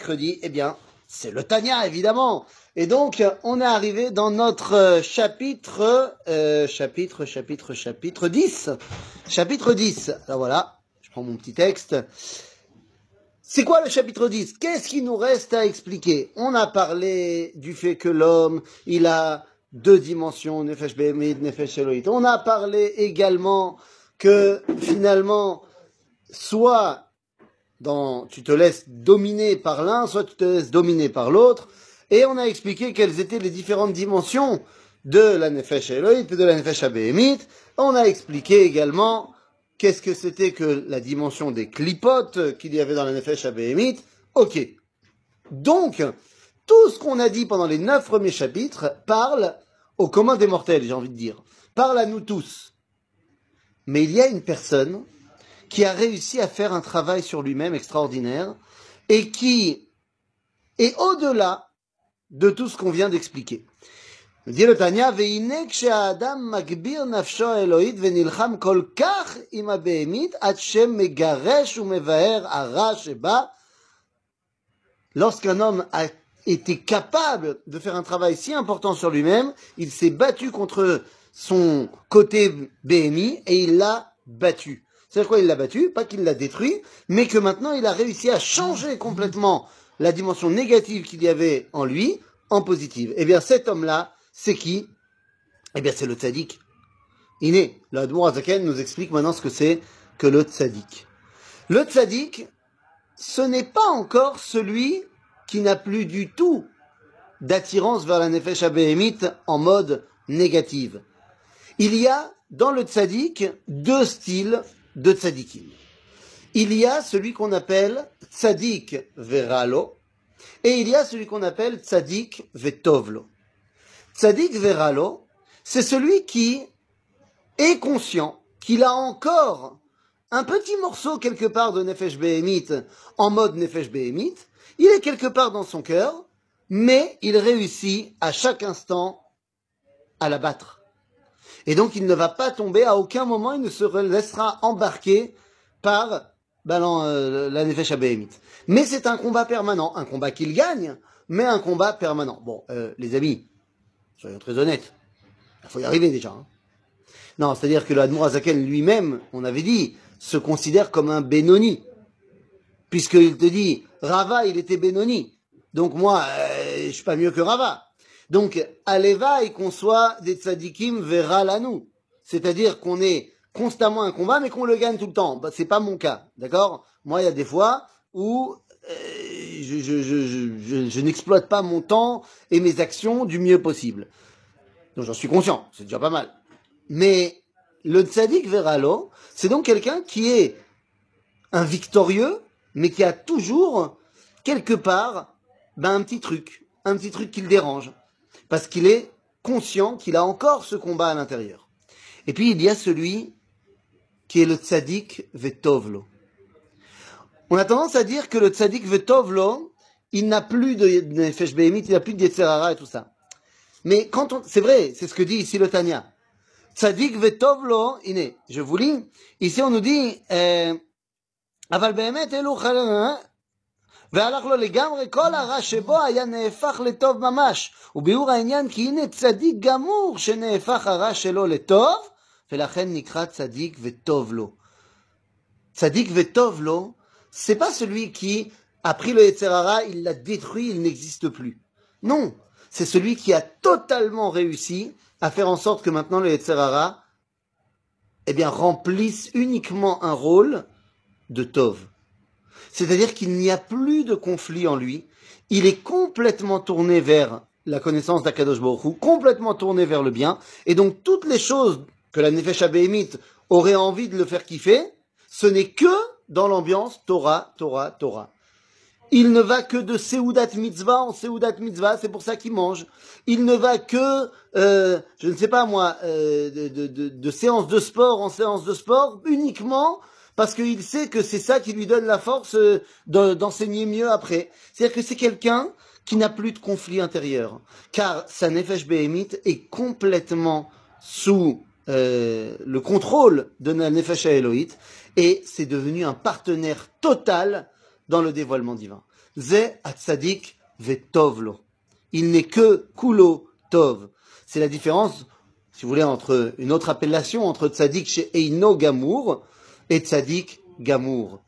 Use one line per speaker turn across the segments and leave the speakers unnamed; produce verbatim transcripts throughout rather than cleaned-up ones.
mercredi, eh bien, c'est le Tanya, évidemment. Et donc, on est arrivé dans notre chapitre, euh, chapitre, chapitre, chapitre dix. Chapitre dix. Alors voilà, je prends mon petit texte. C'est quoi le chapitre dix? Qu'est-ce qu'il nous reste à expliquer? On a parlé du fait que l'homme, il a deux dimensions, Nefesh Behemit, Nefesh Elohit. On a parlé également que finalement, soit dans, tu te laisses dominer par l'un, soit tu te laisses dominer par l'autre. Et on a expliqué quelles étaient les différentes dimensions de la Nefesh Elohit et de la Nefesh Behemit. On a expliqué également qu'est-ce que c'était que la dimension des clipotes qu'il y avait dans la Nefesh Behemit. Ok. Donc, tout ce qu'on a dit pendant les neuf premiers chapitres parle au commun des mortels, j'ai envie de dire. Parle à nous tous. Mais il y a une personne qui a réussi à faire un travail sur lui-même extraordinaire et qui est au-delà de tout ce qu'on vient d'expliquer. Dit le Tanya, ve'ine kshe'adam magbir nafsho Elohit ve'nilcham kol kach im ha'behemit ad shem megaresh u'mevaher hara sheba. Lorsqu'un homme a été capable de faire un travail si important sur lui-même, il s'est battu contre son côté béhémi et il l'a battu. C'est quoi il l'a battu? Pas qu'il l'a détruit, mais que maintenant il a réussi à changer complètement la dimension négative qu'il y avait en lui en positive. Eh bien cet homme-là, c'est qui? Eh bien c'est le tzaddik. Iné, le Admour Azaken nous explique maintenant ce que c'est que le tzaddik. Le tzaddik, ce n'est pas encore celui qui n'a plus du tout d'attirance vers la Nefesh Behemit en mode négative. Il y a dans le tzaddik deux styles de tzaddikim. Il y a celui qu'on appelle tzaddik veralo et il y a celui qu'on appelle tzaddik vetovlo. Tzaddik veralo, c'est celui qui est conscient qu'il a encore un petit morceau quelque part de Nefesh Behemit en mode Nefesh Behemit. Il est quelque part dans son cœur, mais il réussit à chaque instant à la battre. Et donc, il ne va pas tomber, à aucun moment, il ne se laissera embarquer par ben, euh, la Nefesh Behemit. Mais c'est un combat permanent, un combat qu'il gagne, mais un combat permanent. Bon, euh, les amis, soyons très honnêtes, il faut y arriver déjà. Hein. Non, c'est-à-dire que le Admour Azaken lui-même, on avait dit, se considère comme un Benoni. Puisqu'il te dit, Rava, il était Benoni. Donc moi, euh, je suis pas mieux que Rava. Donc, Aleva, il conçoit des tzadikim vera lanou. C'est-à-dire qu'on est constamment un combat, mais qu'on le gagne tout le temps. Bah, c'est pas mon cas, d'accord? Moi, il y a des fois où euh, je, je, je, je, je, je n'exploite pas mon temps et mes actions du mieux possible. Donc, j'en suis conscient, c'est déjà pas mal. Mais le tzadik veralo, c'est donc quelqu'un qui est un victorieux, mais qui a toujours, quelque part, ben, un petit truc, un petit truc qui le dérange. Parce qu'il est conscient qu'il a encore ce combat à l'intérieur. Et puis, il y a celui qui est le tzaddik vetovlo. On a tendance à dire que le tzaddik vetovlo, il n'a plus de Nefesh Behemit, il n'a plus de Yetzer Hara et tout ça. Mais quand on, c'est vrai, c'est ce que dit ici le Tanya. Tzaddik vetovlo, iné, je vous lis. Ici, on nous dit, euh, אבל באמת אלו חלק, והלך לו לגמרי, כל הרע שבו היה נהפך לטוב ממש. וביאור העניין כי הנה צדיק גמור שנהפך הרע שלו לטוב, ולכן נקרא צדיק וטוב לו. צדיק וטוב לו, c'est pas celui qui a pris le Yetzer Hara, il l'a détruit, il n'existe plus. Non, c'est celui qui a totalement réussi à faire en sorte que maintenant le Yetzer Hara, eh bien, remplisse uniquement un rôle de Tov. C'est-à-dire qu'il n'y a plus de conflit en lui. Il est complètement tourné vers la connaissance d'Akadosh Baruch Hu, complètement tourné vers le bien. Et donc, toutes les choses que la Nefesh Behemit aurait envie de le faire kiffer, ce n'est que dans l'ambiance Torah, Torah, Torah. Il ne va que de Seudat Mitzvah en Seudat Mitzvah, c'est pour ça qu'il mange. Il ne va que, euh, je ne sais pas moi, euh, de, de, de, de séance de sport en séance de sport, uniquement parce qu'il sait que c'est ça qui lui donne la force d'enseigner mieux après. C'est-à-dire que c'est quelqu'un qui n'a plus de conflit intérieur, car sa Nefesh Behemit est complètement sous euh, le contrôle de la Nefesh Elohit, et c'est devenu un partenaire total dans le dévoilement divin. Ze atzadik vetovlo. Il n'est que kulo tov. C'est la différence, si vous voulez, entre une autre appellation entre tzadik chez Eino Gamour et tzadik Gamour.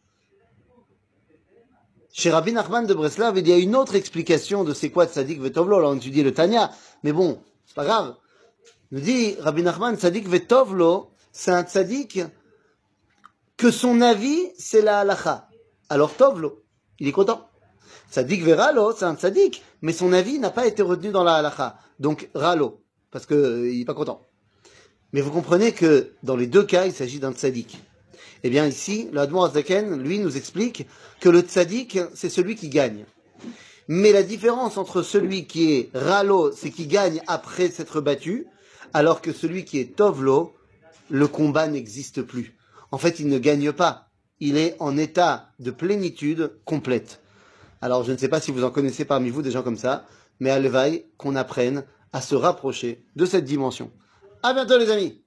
Chez Rabbi Nachman de Breslav, il y a une autre explication de c'est quoi tzadik vetovlo. Alors on étudie le Tanya, mais bon, c'est pas grave. Nous dit Rabbi Nachman, tzadik vetovlo, c'est un tzadik que son avis, c'est la halacha. Alors tovlo, il est content. Tzadik veralo, c'est un tzadik, mais son avis n'a pas été retenu dans la halacha. Donc ralo, parce qu'il euh, n'est pas content. Mais vous comprenez que dans les deux cas, il s'agit d'un tzadik. Eh bien ici, le Admor Hazaken, lui, nous explique que le tzadik, c'est celui qui gagne. Mais la différence entre celui qui est ralo, c'est qui gagne après s'être battu, alors que celui qui est tovlo, le combat n'existe plus. En fait, il ne gagne pas. Il est en état de plénitude complète. Alors, je ne sais pas si vous en connaissez parmi vous des gens comme ça, mais à l'éveil, qu'on apprenne à se rapprocher de cette dimension. À bientôt les amis!